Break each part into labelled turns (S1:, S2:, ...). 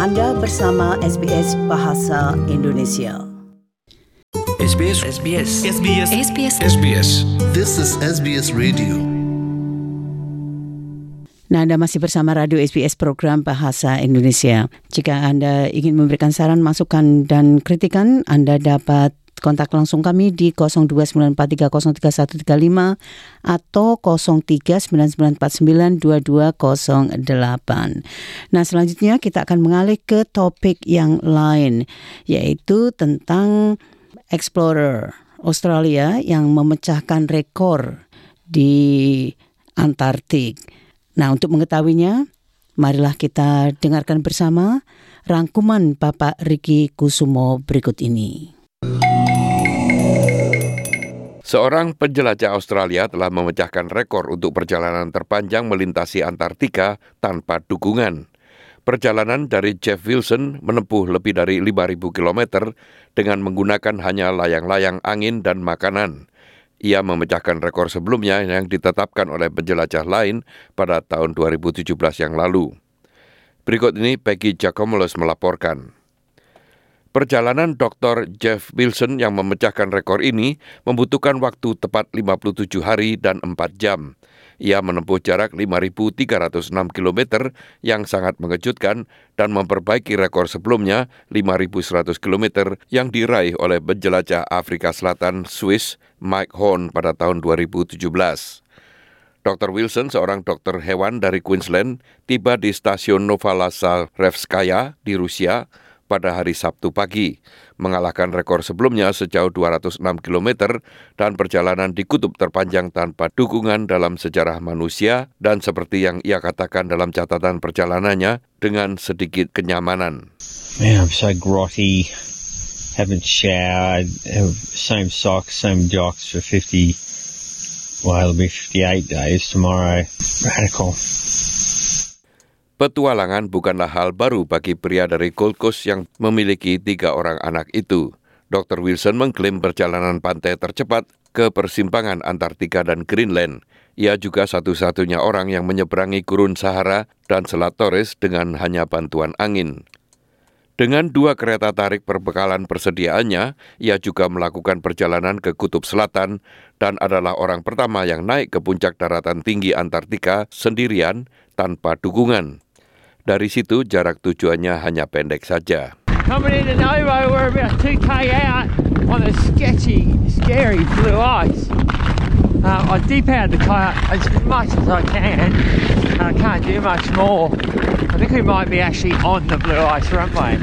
S1: Anda bersama SBS Bahasa Indonesia.
S2: SBS.
S3: This is SBS Radio.
S1: Nah, Anda masih bersama Radio SBS Program Bahasa Indonesia. Jika Anda ingin memberikan saran, masukan, dan kritikan, Anda dapat kontak langsung kami di 0294303135 atau 0399492208. Nah, selanjutnya kita akan mengalih ke topik yang lain, yaitu tentang explorer Australia yang memecahkan rekor di Antartik. Nah, untuk mengetahuinya, marilah kita dengarkan bersama rangkuman Bapak Riki Kusumo berikut ini.
S4: Seorang penjelajah Australia telah memecahkan rekor untuk perjalanan terpanjang melintasi Antartika tanpa dukungan. Perjalanan dari Jeff Wilson menempuh lebih dari 5.000 km dengan menggunakan hanya layang-layang angin dan makanan. Ia memecahkan rekor sebelumnya yang ditetapkan oleh penjelajah lain pada tahun 2017 yang lalu. Berikut ini Peggy Giacomolos melaporkan. Perjalanan Dr. Jeff Wilson yang memecahkan rekor ini membutuhkan waktu tepat 57 hari dan 4 jam. Ia menempuh jarak 5.306 km yang sangat mengejutkan dan memperbaiki rekor sebelumnya 5.100 km yang diraih oleh penjelajah Afrika Selatan Swiss Mike Horn pada tahun 2017. Dr. Wilson, seorang dokter hewan dari Queensland, tiba di stasiun Novolasarevskaya di Rusia pada hari Sabtu pagi, mengalahkan rekor sebelumnya sejauh 206 km dan perjalanan di kutub terpanjang tanpa dukungan dalam sejarah manusia dan seperti yang ia katakan dalam catatan perjalanannya dengan sedikit kenyamanan.
S5: Man, I'm so grotty, haven't showered, have same socks, same jocks for 58 days tomorrow. Radical.
S4: Petualangan bukanlah hal baru bagi pria dari Gold Coast yang memiliki 3 orang anak itu. Dr. Wilson mengklaim perjalanan pantai tercepat ke persimpangan Antartika dan Greenland. Ia juga satu-satunya orang yang menyeberangi Gurun Sahara dan Selat Torres dengan hanya bantuan angin. Dengan 2 kereta tarik perbekalan persediaannya, ia juga melakukan perjalanan ke Kutub Selatan dan adalah orang pertama yang naik ke puncak daratan tinggi Antartika sendirian tanpa dukungan. Dari situ jarak tujuannya hanya pendek saja.
S6: Coming into Novo, we're about 2k out on the scary blue ice. I depowered the kayak as much as I can. I can't do much more. I think we might be actually on the blue ice runway.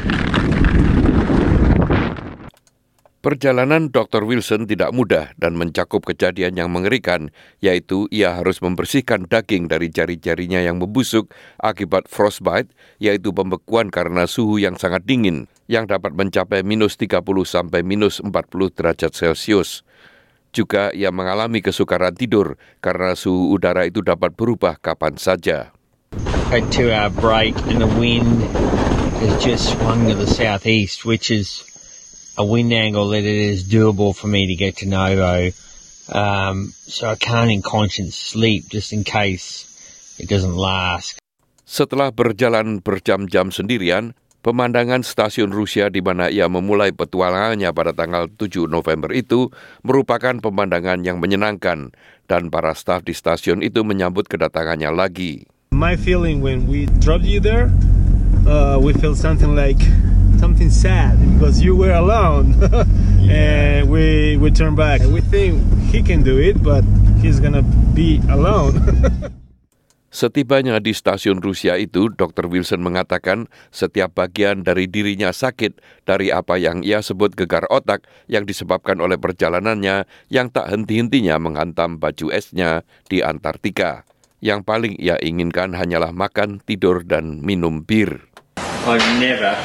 S4: Perjalanan Dr. Wilson tidak mudah dan mencakup kejadian yang mengerikan, yaitu ia harus membersihkan daging dari jari-jarinya yang membusuk akibat frostbite, yaitu pembekuan karena suhu yang sangat dingin, yang dapat mencapai minus 30 sampai minus 40 derajat Celcius. Juga ia mengalami kesukaran tidur karena suhu udara itu dapat berubah kapan saja.
S5: Had 2-hour break and the wind has just swung to the southeast, which is a wind angle that it is doable for me to get to Novo. So I can't in conscience sleep just in case it doesn't last.
S4: Setelah berjalan berjam-jam sendirian, pemandangan stasiun Rusia di mana ia memulai petualangannya pada tanggal 7 November itu merupakan pemandangan yang menyenangkan dan para staf di stasiun itu menyambut kedatangannya lagi.
S7: My feeling when we dropped you there, we feel something sad because you were alone. And we turn back. We think he can do it, but he's gonna be alone.
S4: Setibanya di stasiun Rusia itu, Dr. Wilson mengatakan setiap bagian dari dirinya sakit dari apa yang ia sebut gegar otak yang disebabkan oleh perjalanannya yang tak henti-hentinya menghantam baju esnya di Antartika. Yang paling ia inginkan hanyalah makan, tidur, dan minum bir.
S5: I've never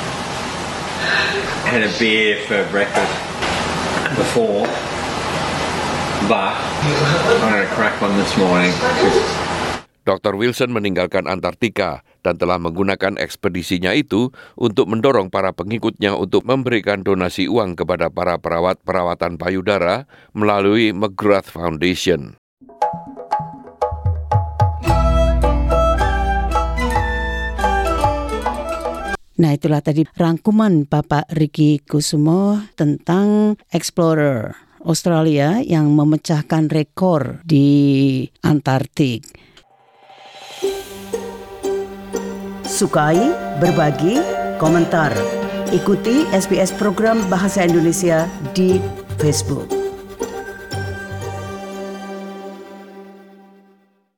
S5: had a beer for breakfast before, but I had a crack one this morning.
S4: Dr. Wilson meninggalkan Antartika dan telah menggunakan ekspedisinya itu untuk mendorong para pengikutnya untuk memberikan donasi uang kepada para perawat perawatan payudara melalui McGrath Foundation.
S1: Nah, itulah tadi rangkuman Bapak Riki Kusumo tentang Explorer Australia yang memecahkan rekor di Antartik.
S8: Sukai, berbagi, komentar. Ikuti SBS program Bahasa Indonesia di Facebook.